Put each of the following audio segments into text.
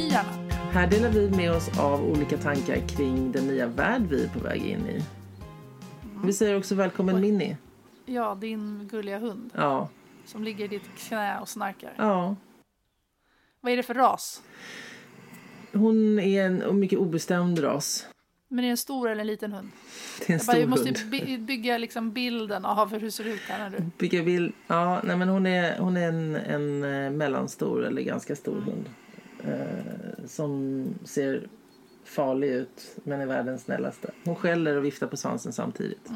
Hej Anna! Här delar vi med oss av olika tankar kring den nya värld vi är på väg in i. Vi säger också välkommen Minnie. Ja, din gulliga hund. Ja. Som ligger i ditt knä och snarkar. Ja. Vad är det för ras? Hon är en mycket obestämd ras. Men är det en stor eller en liten hund? Det är en stor hund. Du måste bygga liksom bilden av hur det ser ut här när du... Bygga bild. Ja, nej men hon är en mellanstor eller ganska stor hund. Som ser farlig ut men är världens snällaste. Hon skäller och viftar på svansen samtidigt.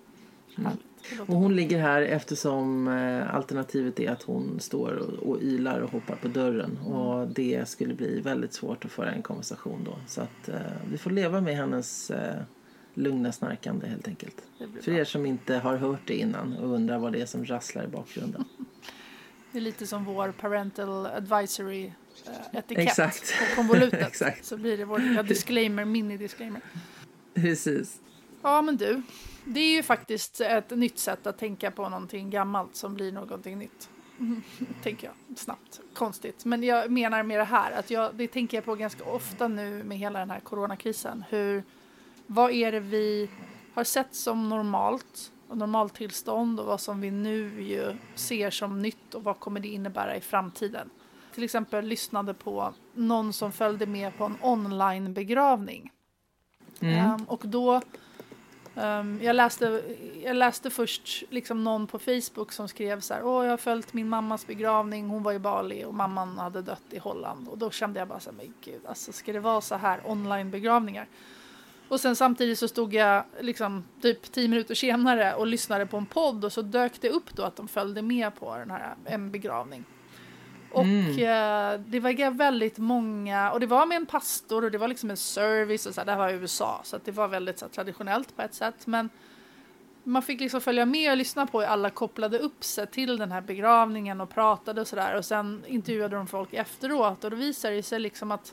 Och hon ligger här eftersom alternativet är att hon står och ylar och hoppar på dörren. Och det skulle bli väldigt svårt att föra en konversation då. Så att vi får leva med hennes lugna snarkande helt enkelt. För er som inte har hört det innan och undrar vad det är som rasslar i bakgrunden. Det är lite som vår parental advisory etikett. Exakt. På konvolutet. Exakt. Så blir det vår disclaimer, mini-disclaimer. Precis. Ja men du, det är ju faktiskt ett nytt sätt att tänka på någonting gammalt som blir någonting nytt. Tänker jag snabbt, konstigt. Men jag menar med det här, att det tänker jag på ganska ofta nu med hela den här coronakrisen. Vad är det vi har sett som normalt och normaltillstånd och vad som vi nu ju ser som nytt och vad kommer det innebära i framtiden. Till exempel lyssnade på någon som följde med på en online-begravning. Och då jag läste först liksom någon på Facebook som skrev så här: jag har följt min mammas begravning, hon var i Bali och mamman hade dött i Holland. Och då kände jag bara så här, men gud, alltså ska det vara så här online-begravningar? Och sen samtidigt så stod jag liksom typ 10 minuter senare och lyssnade på en podd och så dök det upp då att de följde med på den här en begravning. Och det var väldigt många, och det var med en pastor och det var liksom en service och så här, det här var i USA så att det var väldigt så här, traditionellt på ett sätt, men man fick liksom följa med och lyssna på hur alla kopplade upp sig till den här begravningen och pratade och sådär, och sen intervjuade de folk efteråt och då visade det sig liksom att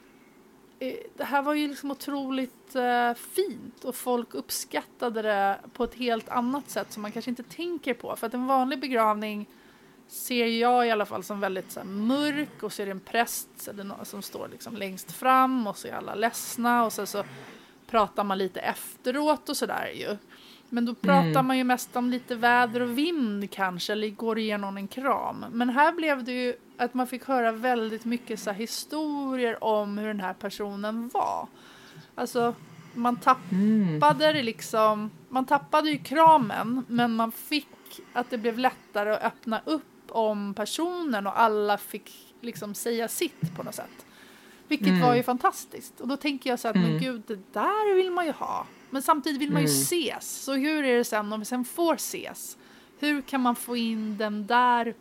det här var ju liksom otroligt fint och folk uppskattade det på ett helt annat sätt som man kanske inte tänker på, för att en vanlig begravning ser jag i alla fall som väldigt så här, mörk, och så är det en präst som står liksom längst fram och så är alla ledsna och så pratar man lite efteråt och sådär ju. Men då pratar man ju mest om lite väder och vind kanske, eller går igenom en kram. Men här blev det ju att man fick höra väldigt mycket så här, historier om hur den här personen var. Alltså man tappade det liksom, man tappade ju kramen, men man fick att det blev lättare att öppna upp om personen och alla fick liksom säga sitt på något sätt. Vilket var ju fantastiskt. Och då tänker jag så att men gud, det där vill man ju ha. Men samtidigt vill man ju ses. Så hur är det sen om vi sen får ses? Hur kan man få in den där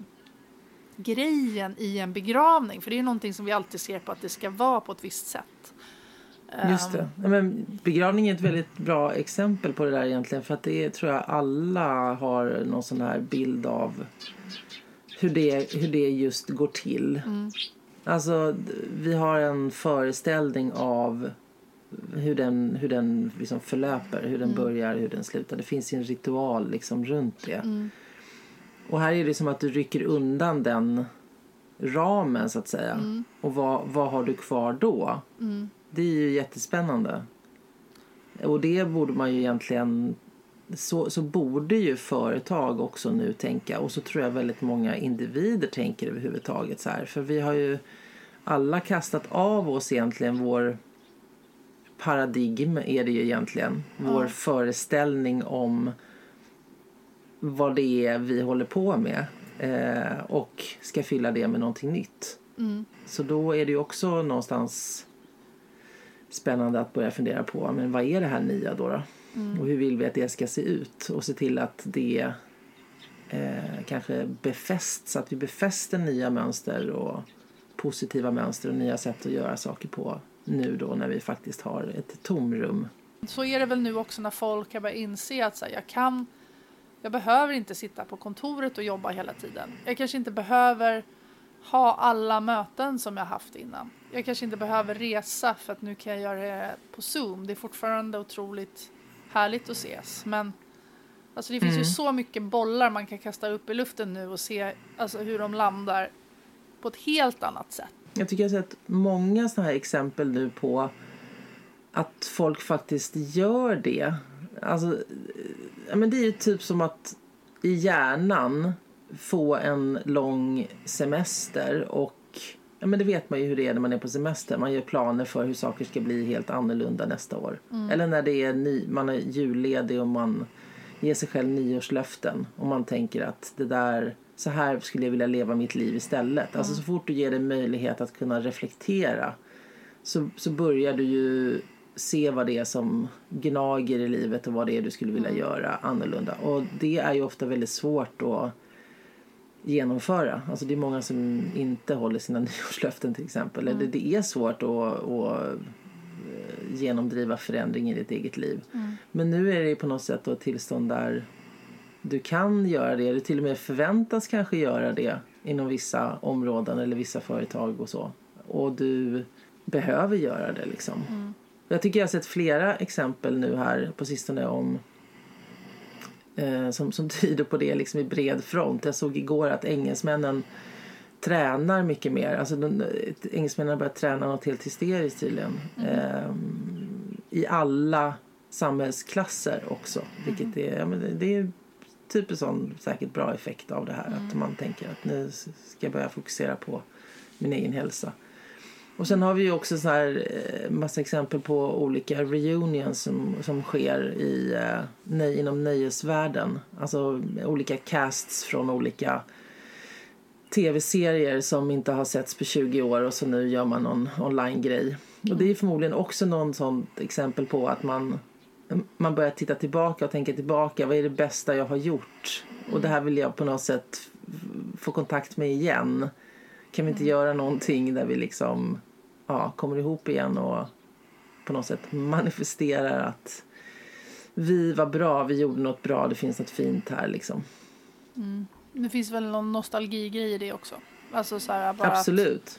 grejen i en begravning? För det är någonting som vi alltid ser på att det ska vara på ett visst sätt. Just det. Men begravning är ett väldigt bra exempel på det där egentligen. För att det är, tror jag alla har någon sån här bild av hur det just går till. Alltså vi har en föreställning av hur den liksom förlöper, hur den börjar, hur den slutar. Det finns en ritual liksom runt det. Och här är det som att du rycker undan den ramen så att säga. Och vad har du kvar då? Det är ju jättespännande. Och det borde man ju egentligen, så borde ju företag också nu tänka. Och så tror jag väldigt många individer tänker överhuvudtaget så här. För vi har ju alla kastat av oss egentligen vår paradigm, är det ju egentligen. Vår föreställning om vad det är vi håller på med. Och ska fylla det med någonting nytt. Så då är det ju också någonstans spännande att börja fundera på, men vad är det här nya då? Och hur vill vi att det ska se ut? Och se till att det kanske befästs, att vi befäster nya mönster och positiva mönster och nya sätt att göra saker på nu då när vi faktiskt har ett tomrum. Så är det väl nu också när folk har börjat inse att så här, jag behöver inte sitta på kontoret och jobba hela tiden. Jag kanske inte behöver ha alla möten som jag haft innan. Jag kanske inte behöver resa för att nu kan jag göra det på Zoom. Det är fortfarande otroligt härligt att ses. Men alltså, det finns ju så mycket bollar man kan kasta upp i luften nu och se alltså, hur de landar på ett helt annat sätt. Jag tycker jag har sett många sådana här exempel nu på att folk faktiskt gör det. Alltså, men det är ju typ som att i hjärnan få en lång semester och men det vet man ju hur det är när man är på semester. Man gör planer för hur saker ska bli helt annorlunda nästa år. Eller när det är man är julledig och man ger sig själv nyårslöften och man tänker att det där, så här skulle jag vilja leva mitt liv istället. Alltså så fort du ger dig möjlighet att kunna reflektera så börjar du ju se vad det är som gnager i livet och vad det är du skulle vilja göra annorlunda. Och det är ju ofta väldigt svårt att genomföra. Alltså det är många som inte håller sina nyårslöften till exempel. Eller det är svårt att genomdriva förändring i ditt eget liv. Men nu är det på något sätt ett tillstånd där du kan göra det. Du till och med förväntas kanske göra det inom vissa områden eller vissa företag och så. Och du behöver göra det liksom. Jag tycker jag har sett flera exempel nu här på sistone om som tyder på det liksom i bred front. Jag såg igår att engelsmännen tränar mycket mer. Alltså engelsmännen har börjat träna något helt hysteriskt tydligen. I alla samhällsklasser också. Vilket det är typ en sån säkert bra effekt av det här. Att man tänker att nu ska jag börja fokusera på min egen hälsa. Och sen har vi ju också så här massa exempel på olika reunions som sker inom nöjesvärlden. Alltså olika casts från olika tv-serier som inte har setts på 20 år och så nu gör man någon online-grej. Och det är förmodligen också någon sån exempel på att man börjar titta tillbaka och tänka tillbaka. Vad är det bästa jag har gjort? Och det här vill jag på något sätt få kontakt med igen. Kan vi inte göra någonting där vi liksom kommer ihop igen och på något sätt manifesterar att vi var bra, vi gjorde något bra, det finns något fint här liksom. Det finns väl någon nostalgigrej i det också. Alltså så här bara absolut.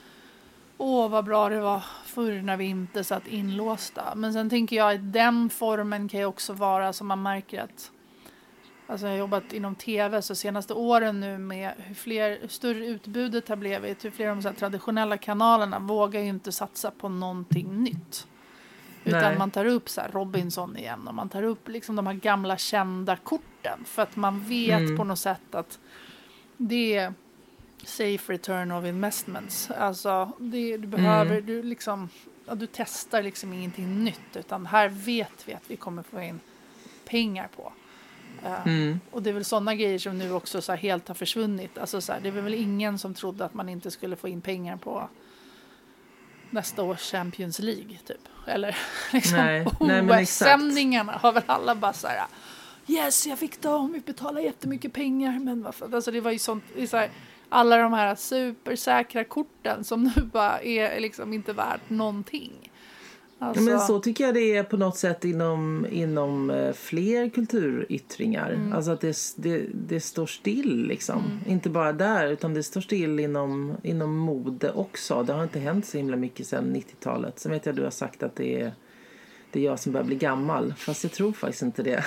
Vad bra det var förr när vi inte satt inlåsta. Men sen tänker jag att den formen kan ju också vara som man märker att alltså jag har jobbat inom tv så senaste åren nu med hur större utbudet har blivit, hur fler av de så här traditionella kanalerna vågar ju inte satsa på någonting nytt. Utan man tar upp så här Robinson igen och man tar upp liksom de här gamla kända korten för att man vet på något sätt att det är safe return of investments. Alltså du behöver du testar liksom ingenting nytt utan här vet vi att vi kommer få in pengar på. Och det är väl sådana grejer som nu också så här helt har försvunnit. Alltså så här, det är väl ingen som trodde att man inte skulle få in pengar på nästa års Champions League typ. Eller liksom OS-sändningarna har väl alla bara så här: yes, jag fick dem, vi betalar jättemycket pengar, men varför? Alltså det var ju sånt, det är så här, alla de här supersäkra korten som nu bara är liksom inte värt någonting. Alltså. Men så tycker jag det är på något sätt inom fler kulturyttringar. Alltså att det står still liksom. Inte bara där utan det står still inom mode också. Det har inte hänt så himla mycket sedan 90-talet. Sen vet jag att du har sagt att det är jag som börjar bli gammal. Fast jag tror faktiskt inte det.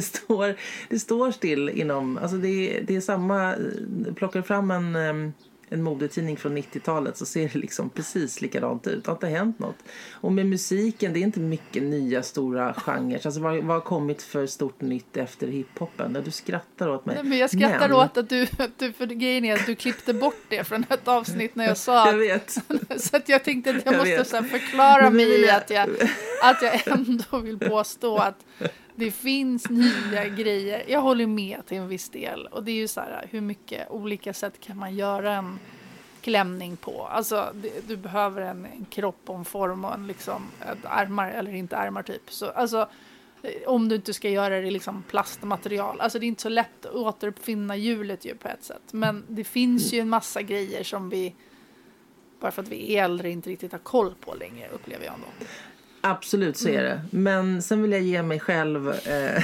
Det står still inom, alltså det är samma, plockar fram en modetidning från 90-talet så ser det liksom precis likadant ut. Det har inte hänt något. Och med musiken, det är inte mycket nya stora genrer. Alltså vad har kommit för stort nytt efter hiphopen? Du skrattar åt mig. Nej, men jag skrattar åt att du för grejen är att du klippte bort det från ett avsnitt när jag sa jag vet. Så att jag tänkte att jag måste så här förklara mig att jag ändå vill påstå att det finns nya grejer. Jag håller med till en viss del. Och det är ju så här, hur mycket olika sätt kan man göra en klämning på? Alltså, du behöver en kropp och en form och en liksom, armar eller inte armar typ. Så, alltså, om du inte ska göra det liksom plastmaterial. Alltså det är inte så lätt att återuppfinna hjulet ju på ett sätt. Men det finns ju en massa grejer som vi, bara för att vi är äldre, inte riktigt har koll på längre, upplever jag ändå. Absolut så är det. Men sen vill jag ge mig själv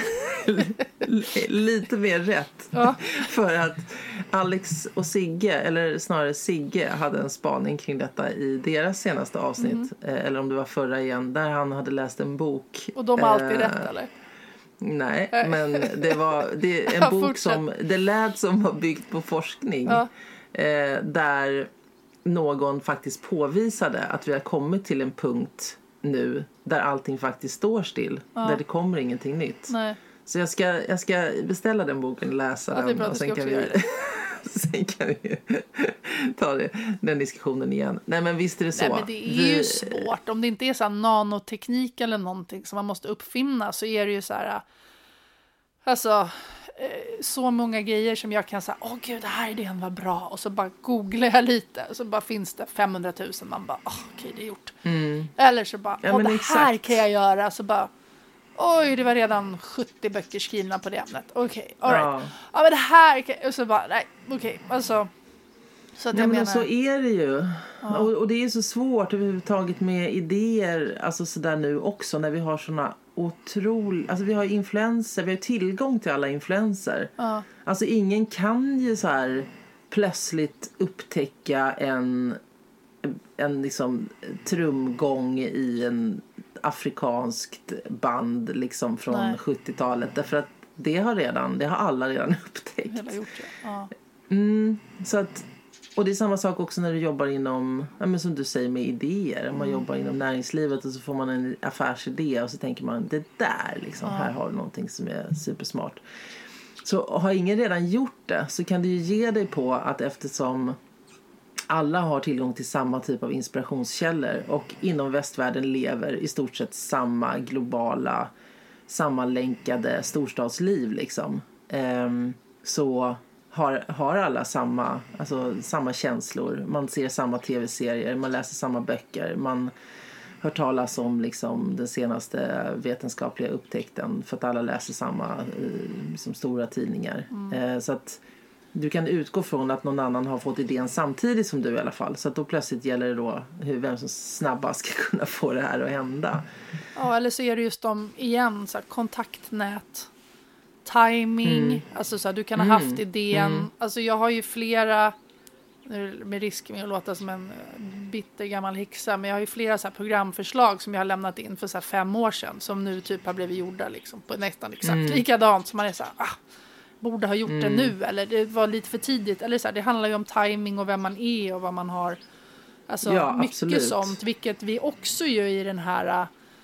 lite mer rätt. Ja. För att Alex och Sigge, eller snarare Sigge, hade en spaning kring detta i deras senaste avsnitt. Eller om det var förra igen. Där han hade läst en bok. Och de har alltid rätt, eller? Nej, men det är en bok som det lät som var byggt på forskning. Ja. Där någon faktiskt påvisade att vi har kommit till en punkt nu där allting faktiskt står still. Där det kommer ingenting nytt. Nej. Så jag ska beställa den boken och läsa den. Och sen kan vi sen kan vi ta den diskussionen igen. Nej, men visst är det så. Nej, men det är ju svårt. Om det inte är så här nanoteknik eller någonting som man måste uppfinna, så är det ju så här, alltså så många grejer som jag kan säga, gud, det här idén var bra, och så bara googlar jag lite och så bara finns det 500 000, man bara, okej, det är gjort. Eller så bara, det här kan jag göra, så bara, oj, det var redan 70 böcker skrivna på det ämnet. Okej, all right. Ja, men det här kan... Och så bara, nej, okej. Alltså, så att jag menar... så är det ju. Ja. Och det är så svårt överhuvudtaget med idéer, alltså sådär nu också, när vi har såna otroliga... Alltså vi har influenser, vi har tillgång till alla influenser. Ja. Alltså ingen kan ju så här plötsligt upptäcka en liksom trumgång i en afrikanskt band liksom från 70-talet, därför att det har alla redan upptäckt. Hela gjort det. Ja. Så att, och det är samma sak också när du jobbar inom, som du säger, med idéer. Man jobbar inom näringslivet och så får man en affärsidé och så tänker man, det där liksom, här har du någonting som är supersmart. Så har ingen redan gjort det, så kan du ju ge dig på att, eftersom alla har tillgång till samma typ av inspirationskällor och inom västvärlden lever i stort sett samma globala, sammanlänkade storstadsliv liksom, så har alla samma känslor. Man ser samma tv-serier, man läser samma böcker, man hör talas om liksom den senaste vetenskapliga upptäckten för att alla läser samma som stora tidningar. Så att du kan utgå från att någon annan har fått idén samtidigt som du i alla fall. Så att då plötsligt gäller det då vem som snabbast ska kunna få det här att hända. Ja, eller så är det just igen, så här, kontaktnät, timing. Alltså så här, du kan ha haft idén. Alltså jag har ju flera, med risk med att låta som en bitter gammal häxa, men jag har ju flera så här programförslag som jag har lämnat in för så här 5 år sedan, som nu typ har blivit gjorda liksom, på nästan exakt likadant, som man är så här, borde ha gjort det nu, eller det var lite för tidigt, eller så här, det handlar ju om timing och vem man är och vad man har, alltså mycket absolut. Sånt, vilket vi också gör i den här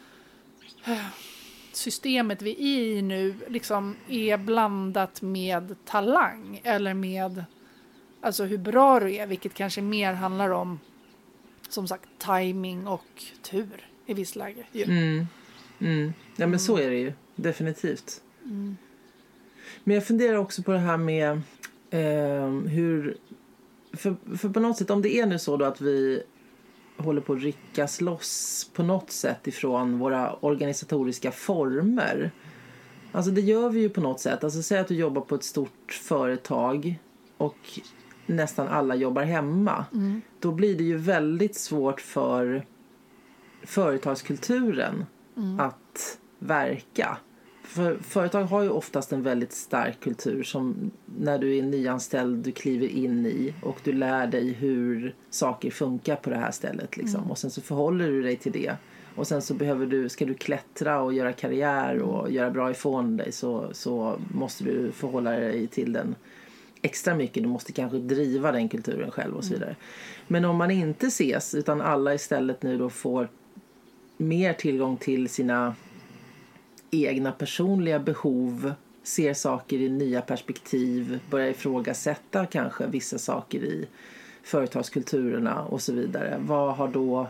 systemet vi är i nu, liksom är blandat med talang eller med, alltså hur bra du är, vilket kanske mer handlar om, som sagt, timing och tur i viss läge. Ja, men så är det ju definitivt. Men jag funderar också på det här med hur... För på något sätt, om det är nu så då att vi håller på att ryckas loss på något sätt ifrån våra organisatoriska former. Alltså det gör vi ju på något sätt. Alltså säg att du jobbar på ett stort företag och nästan alla jobbar hemma. Då blir det ju väldigt svårt för företagskulturen att verka. För företag har ju oftast en väldigt stark kultur som när du är nyanställd du kliver in i, och du lär dig hur saker funkar på det här stället liksom. Och sen så förhåller du dig till det, och sen så ska du klättra och göra karriär och göra bra ifrån dig, så måste du förhålla dig till den extra mycket. Du måste kanske driva den kulturen själv och så vidare. Men om man inte ses, utan alla istället nu då får mer tillgång till sina egna personliga behov, ser saker i nya perspektiv, börjar ifrågasätta kanske vissa saker i företagskulturerna och så vidare. Vad har då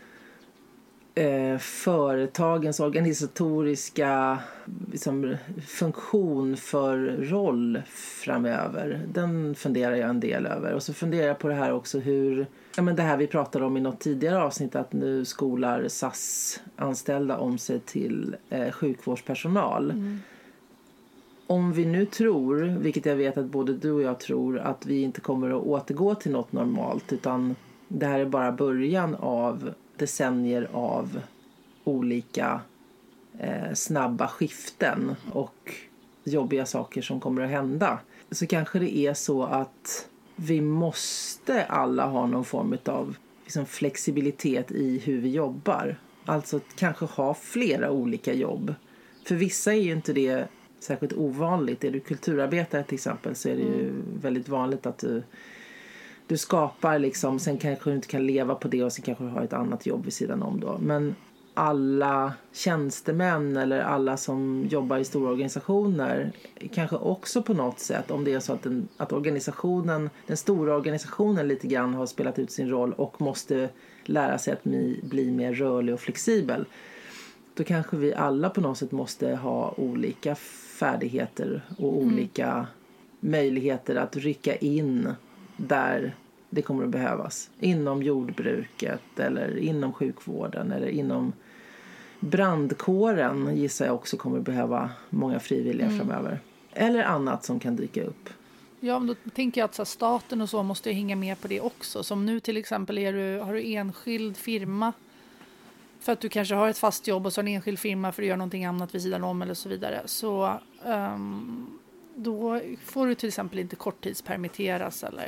företagens organisatoriska liksom, funktion för roll framöver? Den funderar jag en del över. Och så funderar jag på det här också hur, det här vi pratade om i något tidigare avsnitt, att nu skolar SAS-anställda om sig till sjukvårdspersonal. Om vi nu tror, vilket jag vet att både du och jag tror, att vi inte kommer att återgå till något normalt, utan det här är bara början av decennier av olika snabba skiften och jobbiga saker som kommer att hända, så kanske det är så att vi måste alla ha någon form av liksom, flexibilitet i hur vi jobbar. Alltså kanske ha flera olika jobb. För vissa är ju inte det särskilt ovanligt. Är du kulturarbetare till exempel, så är det ju väldigt vanligt att du du skapar liksom, sen kanske du inte kan leva på det och sen kanske du har ett annat jobb vid sidan om då. Men alla tjänstemän eller alla som jobbar i stora organisationer kanske också på något sätt, om det är så att organisationen, den stora organisationen lite grann har spelat ut sin roll och måste lära sig att bli mer rörlig och flexibel, då kanske vi alla på något sätt måste ha olika färdigheter och olika möjligheter att rycka in där det kommer att behövas. Inom jordbruket eller inom sjukvården eller inom brandkåren gissar jag också kommer att behöva många frivilliga framöver. Eller annat som kan dyka upp. Ja, men då tänker jag att så här, staten och så måste hänga med på det också. Som nu till exempel har du enskild firma för att du kanske har ett fast jobb och så en enskild firma för att göra någonting annat vid sidan om eller så vidare. Så då får du till exempel inte korttidspermitteras eller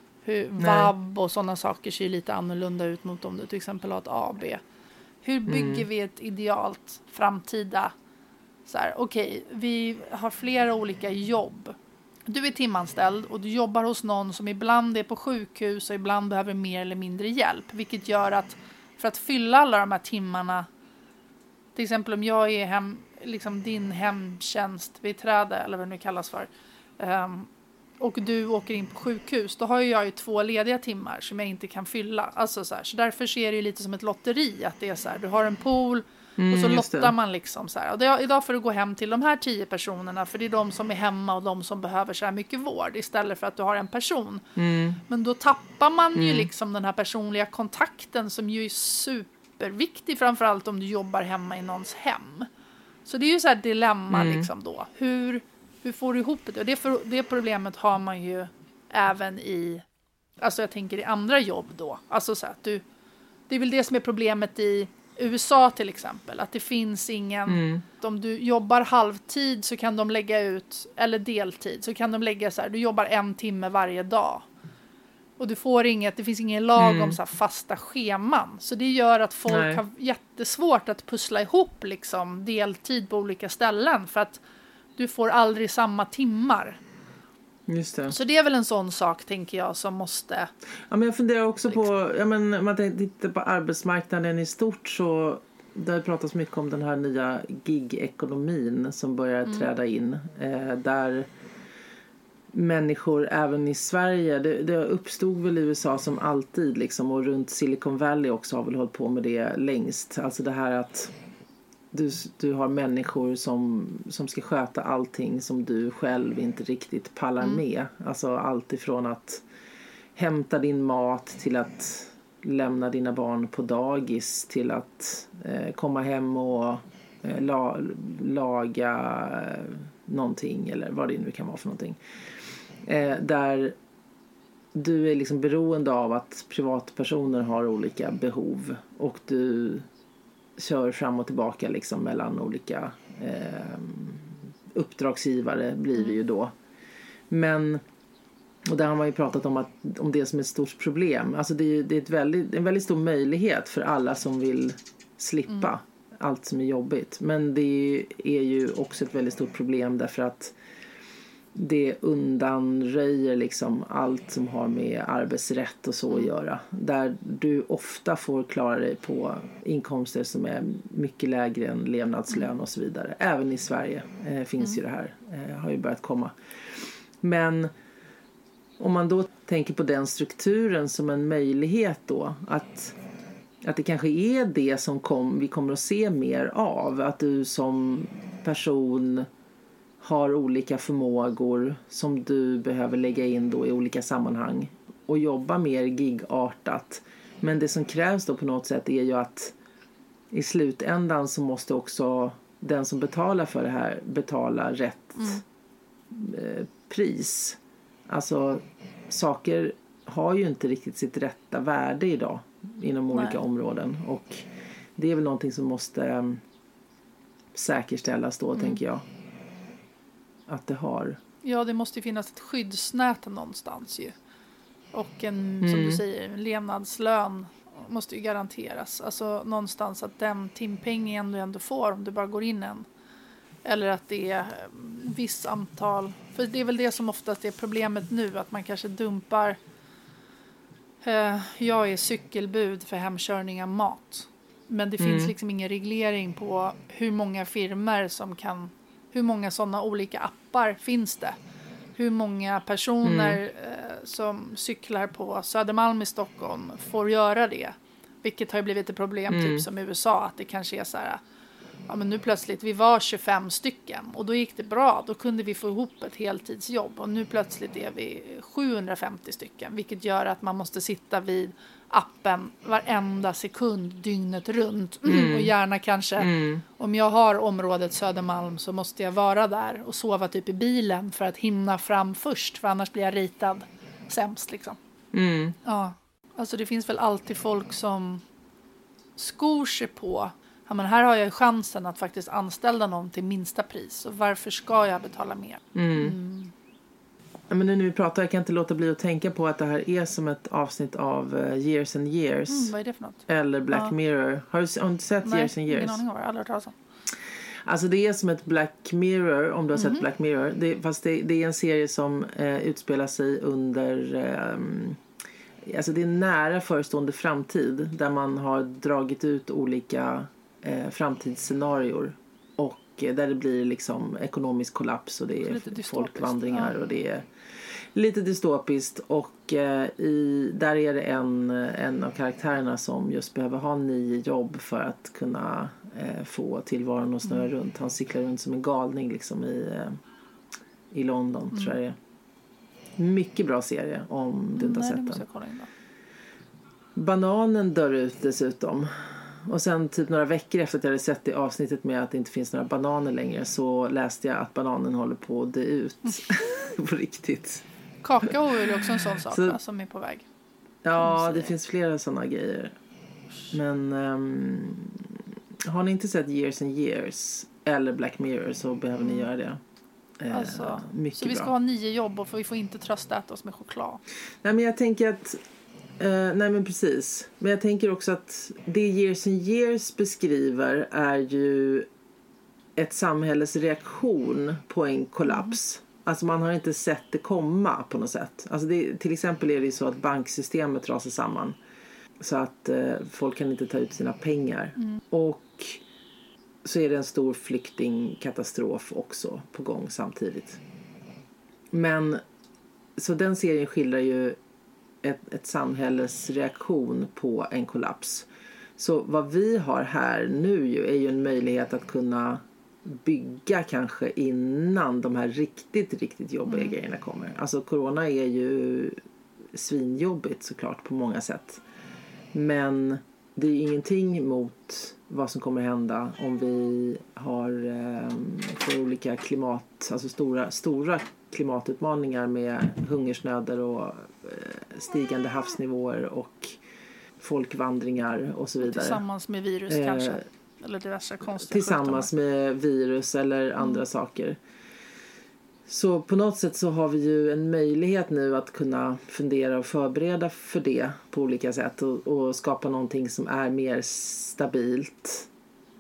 vab och sådana saker ser ju lite annorlunda ut mot om du till exempel har ett AB. Hur bygger vi ett idealt framtida så här, okej, vi har flera olika jobb. Du är timanställd och du jobbar hos någon som ibland är på sjukhus och ibland behöver mer eller mindre hjälp. Vilket gör att för att fylla alla de här timmarna, till exempel om jag är liksom din hemtjänstbiträde eller vad det nu kallas för, och du åker in på sjukhus, då har jag ju 2 lediga timmar som jag inte kan fylla. Alltså så därför är det ju lite som ett lotteri, att det är så här, du har en pool och så lottar man liksom så här. Och idag får du gå hem till de här 10 personerna för det är de som är hemma och de som behöver så här mycket vård istället för att du har en person. Men då tappar man ju liksom den här personliga kontakten som ju är superviktig, framförallt om du jobbar hemma i någons hem. Så det är ju så här dilemma liksom då. Hur får du ihop det? Och det problemet har man ju även i, alltså jag tänker i andra jobb då. Alltså så att det är väl det som är problemet i USA till exempel. Att det finns ingen, om du jobbar halvtid så kan de lägga ut, eller deltid så kan de lägga så här, du jobbar 1 timme varje dag. Och du får det finns ingen lag om så här fasta scheman. Så det gör att folk har jättesvårt att pussla ihop liksom deltid på olika ställen. För att du får aldrig samma timmar. Just det. Så det är väl en sån sak, tänker jag, som måste... Ja, men jag funderar också på, om man tittar på arbetsmarknaden i stort, så det har pratats mycket om den här nya gig-ekonomin som börjar träda in. Där människor även i Sverige, det uppstod väl i USA som alltid liksom, och runt Silicon Valley också har väl hållit på med det längst. Alltså det här att du har människor som ska sköta allting som du själv inte riktigt pallar med. Alltså allt ifrån att hämta din mat till att lämna dina barn på dagis till att komma hem och laga någonting eller vad det nu kan vara för någonting. Där du är liksom beroende av att privatpersoner har olika behov och du kör fram och tillbaka liksom mellan olika uppdragsgivare blir det ju då. Men, och där har man ju pratat om det som är ett stort problem. Alltså det är en väldigt stor möjlighet för alla som vill slippa allt som är jobbigt. Men det är ju också ett väldigt stort problem därför att det undanröjer liksom allt som har med arbetsrätt och så att göra. Där du ofta får klara dig på inkomster som är mycket lägre än levnadslön och så vidare. Även i Sverige finns ju det här. Har ju börjat komma. Men om man då tänker på den strukturen som en möjlighet då. Att det kanske är det som vi kommer att se mer av. Att du som person har olika förmågor som du behöver lägga in då i olika sammanhang och jobba mer gigartat. Men det som krävs då på något sätt är ju att i slutändan så måste också den som betalar för det här betala rätt pris. Alltså saker har ju inte riktigt sitt rätta värde idag inom olika områden och det är väl någonting som måste säkerställas då tänker jag. Att det har. Ja, det måste ju finnas ett skyddsnät någonstans ju. Och som du säger, en levnadslön måste ju garanteras. Alltså någonstans att den timpengen du ändå får om du bara går in en. Eller att det är viss antal. För det är väl det som oftast är problemet nu. Att man kanske dumpar Jag är cykelbud för hemkörning av mat. Men det finns liksom ingen reglering på hur många firmor som kan... Hur många sådana olika appar finns det? Hur många personer som cyklar på Södermalm i Stockholm får göra det? Vilket har ju blivit ett problem typ som i USA. Att det kanske är så här... Ja, men nu plötsligt, vi var 25 stycken. Och då gick det bra. Då kunde vi få ihop ett heltidsjobb. Och nu plötsligt är vi 750 stycken. Vilket gör att man måste sitta vid appen varenda sekund dygnet runt. Och gärna kanske, om jag har området Södermalm så måste jag vara där och sova typ i bilen för att hinna fram först. För annars blir jag ritad sämst liksom. Ja, alltså det finns väl alltid folk som skor sig på. Ja, men här har jag chansen att faktiskt anställa någon till minsta pris. Och varför ska jag betala mer? Ja, men nu när vi pratar, jag kan inte låta bli att tänka på att det här är som ett avsnitt av Years and Years. Vad är det för något? Eller Black Mirror. Har du sett Years and Years? Ingen aning om det. Aldrig hört talas om. Alltså det är som ett Black Mirror, om du har sett Black Mirror. Fast det är en serie som utspelar sig under... alltså det är nära förestående framtid. Där man har dragit ut olika framtidsscenarior. Och där det blir liksom ekonomisk kollaps och det är folkvandringar och det är lite dystopiskt. Och där är det en av karaktärerna som just behöver ha 9 jobb för att kunna få tillvaron att snurra runt. Han cyklar runt som en galning liksom i London, tror jag det är. Mycket bra serie om du inte har sett den. Bananen dör ut dessutom. Och sen typ några veckor efter att jag hade sett det avsnittet med att det inte finns några bananer längre så läste jag att bananen håller på att dö ut. På riktigt. Kakao är ju också en sån sak så, som är på väg. Ja, det finns flera sådana grejer. Men har ni inte sett Years and Years eller Black Mirror så behöver ni göra det. Alltså, mycket så vi ska bra. ha 9 jobb och vi får inte tröstäta oss med choklad. Nej, men jag tänker att nej men precis. Men jag tänker också att det Years and Years beskriver är ju ett samhälles reaktion på en kollaps. Alltså man har inte sett det komma på något sätt. Alltså till exempel är det så att banksystemet rasar samman. Så att folk kan inte ta ut sina pengar. Och så är det en stor flyktingkatastrof också på gång samtidigt. Men så den serien skildrar ju ett samhälles reaktion på en kollaps. Så vad vi har här nu är ju en möjlighet att kunna bygga kanske innan de här riktigt jobbiga grejerna kommer. Alltså corona är ju svinjobbigt såklart på många sätt. Men det är ingenting mot vad som kommer hända om vi har för olika alltså stora klimatutmaningar med hungersnöder och stigande havsnivåer och folkvandringar och så vidare. Tillsammans med virus kanske. Eller diverse konstiga tillsammans med virus eller andra saker. Så på något sätt så har vi ju en möjlighet nu att kunna fundera och förbereda för det på olika sätt. Och skapa någonting som är mer stabilt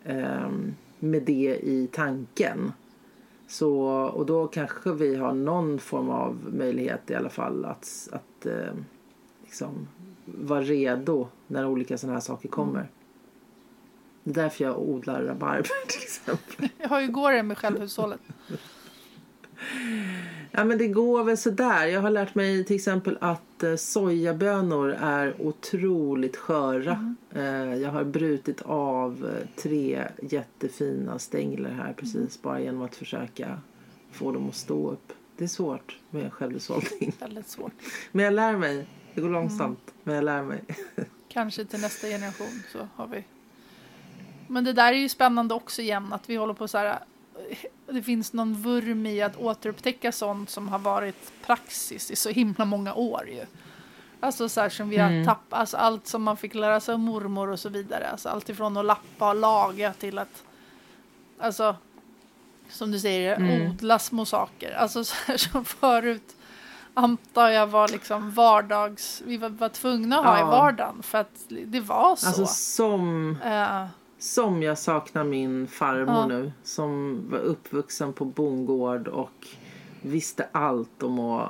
med det i tanken. Så, och då kanske vi har någon form av möjlighet i alla fall att liksom vara redo när olika sådana här saker kommer. Det är därför jag odlar rabarber till exempel. Jag har ju går med självhushållet. Ja, men det går väl sådär. Jag har lärt mig till exempel att sojabönor är otroligt sköra. Jag har brutit av 3 jättefina stänglar här precis bara genom att försöka få dem att stå upp. Det är svårt med självhushållning. Väldigt svårt. Men jag lär mig. Det går långsamt, men jag lär mig. Kanske till nästa generation så har vi. Men det där är ju spännande också igen att vi håller på så här. Det finns någon vurm i att återupptäcka sånt som har varit praxis i så himla många år ju. Alltså så här som vi har tappat, alltså allt som man fick lära sig av mormor och så vidare. Alltså allt ifrån att lappa och laga till att, alltså som du säger, odla små saker. Alltså så här som förut antar jag var liksom vi var tvungna att ha i vardagen för att det var så. Alltså som jag saknar min farmor nu. Som var uppvuxen på bondgård och visste allt om att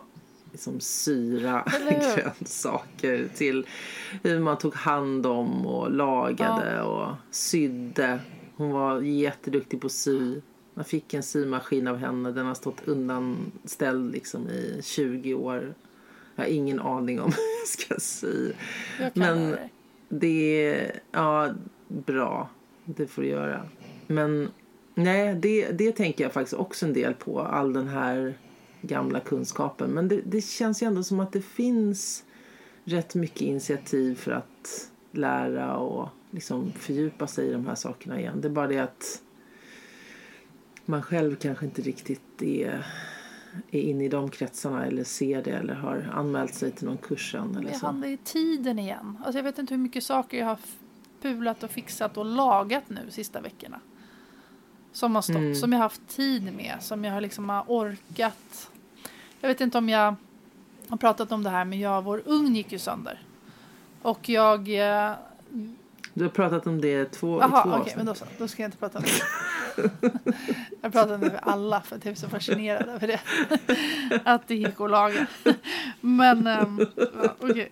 liksom syra grönsaker till hur man tog hand om och lagade och sydde. Hon var jätteduktig på att sy. Man fick en symaskin av henne. Den har stått undanställd liksom i 20 år. Jag har ingen aning om hur jag ska sy. Men det är bra. Det får du göra. Men nej, det tänker jag faktiskt också en del på. All den här gamla kunskapen. Men det känns ju ändå som att det finns rätt mycket initiativ för att lära och liksom fördjupa sig i de här sakerna igen. Det är bara det att man själv kanske inte riktigt är inne i de kretsarna eller ser det eller har anmält sig till någon kursen eller så. Det handlar i tiden igen. Alltså jag vet inte hur mycket saker jag har pulat och fixat och lagat nu sista veckorna. Som har stått, som jag har haft tid med, som jag har liksom har orkat. Jag vet inte om jag har pratat om det här, men vår ugn gick ju sönder. Och jag... Du har pratat om det två okej, men då ska jag inte prata om det. Jag pratar om det med alla för att jag är så fascinerad över det. Att det gick att laga. Men, okej.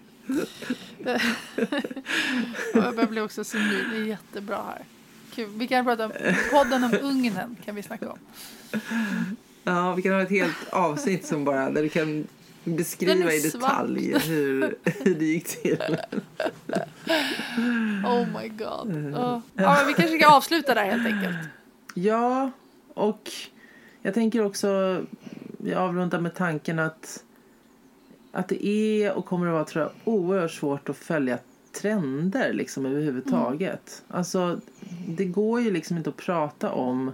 Jag börjar bli också senil. Det är jättebra här. Kul. Vi kan prata om podden om ugnen kan vi snacka om. Ja, vi kan ha ett helt avsnitt som bara där vi kan beskriva i detalj hur det gick till. Oh my god. Ja, vi kanske ska avsluta där helt enkelt. Ja, och jag tänker också avrunda med tanken att det är och kommer att vara, tror jag, oerhört svårt att följa trender liksom överhuvudtaget. Alltså det går ju liksom inte att prata om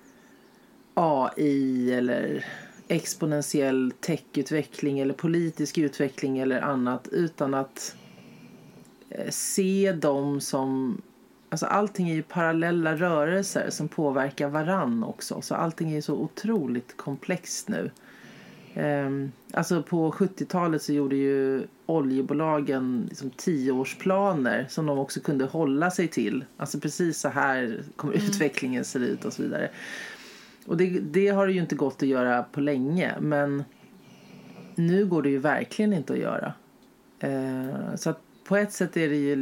AI eller exponentiell techutveckling eller politisk utveckling eller annat utan att se dem som, alltså allting är ju parallella rörelser som påverkar varann också, så allting är så otroligt komplext nu. Alltså på 70-talet så gjorde ju oljebolagen liksom 10-årsplaner som de också kunde hålla sig till. Alltså precis så här kommer utvecklingen se ut och så vidare. Och det har det ju inte gått att göra på länge, men nu går det ju verkligen inte att göra. Så att på ett sätt är det ju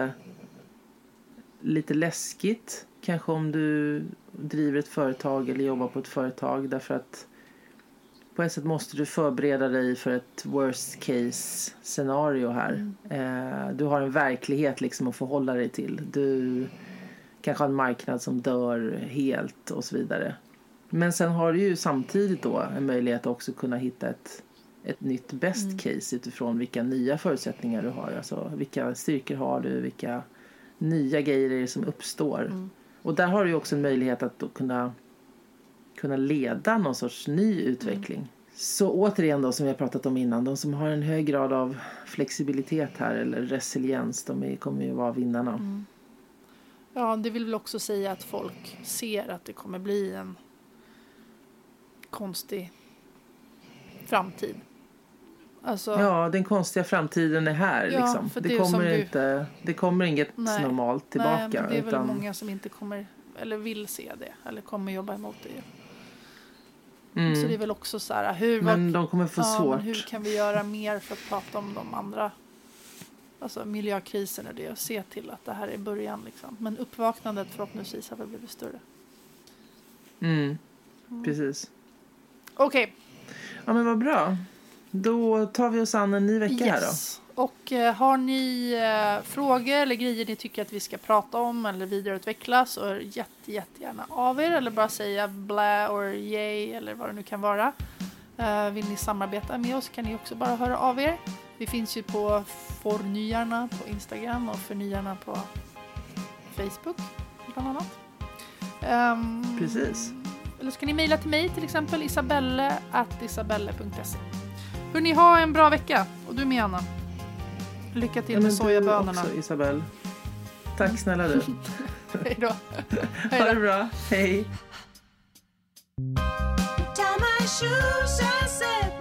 lite läskigt kanske om du driver ett företag eller jobbar på ett företag, därför att på ett sätt måste du förbereda dig för ett worst case scenario här. Du har en verklighet liksom att förhålla dig till. Du kanske har en marknad som dör helt och så vidare. Men sen har du ju samtidigt då en möjlighet att också kunna hitta ett nytt best case utifrån vilka nya förutsättningar du har. Alltså vilka styrkor har du, vilka nya grejer som uppstår. Och där har du ju också en möjlighet att då kunna leda någon sorts ny utveckling. Så återigen då, som vi har pratat om innan, de som har en hög grad av flexibilitet här eller resiliens, kommer ju vara vinnarna. Ja, det vill väl också säga att folk ser att det kommer bli en konstig framtid. Alltså, ja, den konstiga framtiden är här liksom. Det kommer inget normalt tillbaka. Nej, men det är väl många som inte kommer eller vill se det eller kommer jobba emot det. Så det är väl också så här, men de kommer få svårt. Hur kan vi göra mer för att prata om de andra, alltså miljökrisen och det, och se till att det här är början liksom. Men uppvaknandet förhoppningsvis har väl blivit större. Precis. Okej. Ja, men vad bra. Då tar vi oss an en ny vecka här då. Och har ni frågor eller grejer ni tycker att vi ska prata om eller vidareutveckla, så jättegärna av er, eller bara säga blä or yay eller vad det nu kan vara. Vill ni samarbeta med oss kan ni också bara höra av er. Vi finns ju på Förnyarna på Instagram och Förnyarna på Facebook bland annat. Precis. Eller ska ni mejla till mig till exempel isabelle@isabelle.se. Hur ni har en bra vecka. Och du med, Anna. Lycka till med sojabönorna. Också, Isabelle. Tack snälla du. Hej då. Ha det bra. Hej. Tie my shoes, I said.